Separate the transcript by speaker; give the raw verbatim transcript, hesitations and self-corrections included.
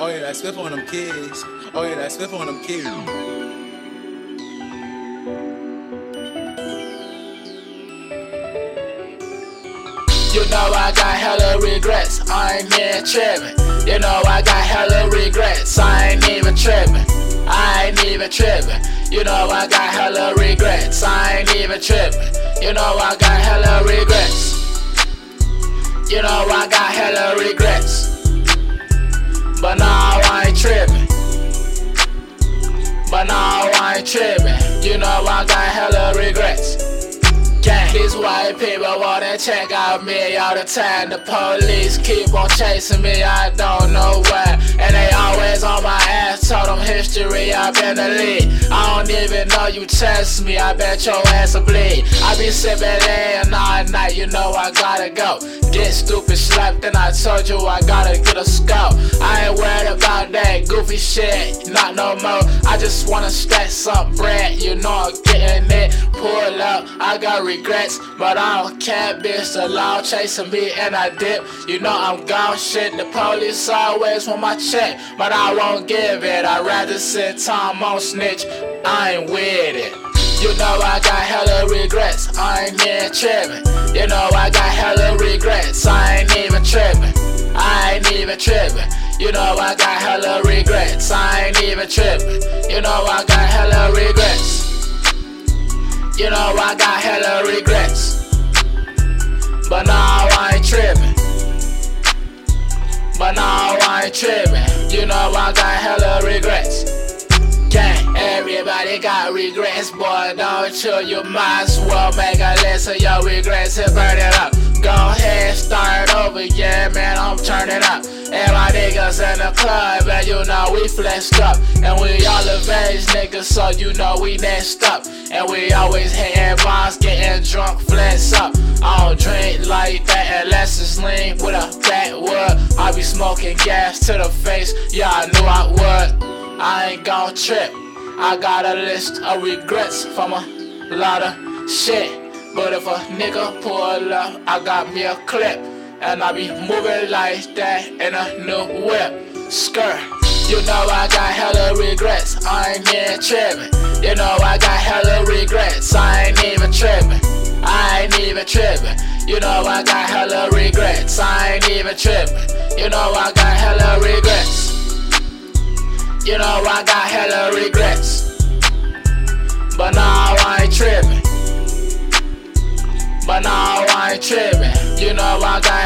Speaker 1: Oh yeah, that Swift on them kids. Oh yeah, that Swift on them kids.
Speaker 2: You know I got hella regrets, I ain't even trippin'. You know I got hella regrets, I ain't even trippin'. I ain't even trippin'. You know I got hella regrets, I ain't even trippin'. You know I got hella regrets. You know I got hella regrets. But now I ain't trippin'. But now I ain't trippin'. You know I got hella regrets. Gang. These white people wanna check out me all the time. The police keep on chasing me, I don't know why. And they always on my ass, told them history, I've been the lead. I don't even know you test me, I bet your ass will bleed. I be sippin' laying all night, you know I gotta go. Get stupid slapped, then I told you I gotta get a scope. I ain't worried about that goofy shit, not no more. I just wanna stack some bread, you know I'm getting it. Pull up, I got regrets, but I don't care, bitch. The law chasing me and I dip. You know I'm gone, shit. The police always want my check, but I won't give it. I'd rather sit time on snitch, I ain't with it. You know I got hella regrets, I ain't even trippin'. You know I got hella regrets, I ain't even trippin'. I ain't even trippin'. You know I got hella regrets, I ain't even trippin'. You know I got hella regrets. You know I got hella regrets. But now I ain't trippin'. But now I ain't trippin'. You know I got hella regrets. Gang, everybody got regrets, boy, don't you? You might as well make a list of your regrets and burn it up. Go ahead, start over, yeah, man, I'm turning up. And my niggas in the club, and you know we flexed up. And we all of age niggas, so you know we next up. And we always hitting bombs, getting drunk, flex up. I don't drink like that unless it's lean with a backwood. I be smoking gas to the face, yeah, I knew I would. I ain't gon' trip, I got a list of regrets from a lot of shit. But if a nigga pull up, I got me a clip. And I be moving like that in a new whip. Skirt. You know I got hella regrets, I ain't even trippin'. You know I got hella regrets, I ain't even trippin'. I ain't even trippin'. You know I got hella regrets, I ain't even trippin'. You know I got hella regrets. You know I got hella regrets. But now I ain't trippin'. But now I ain't trippin'. You know I got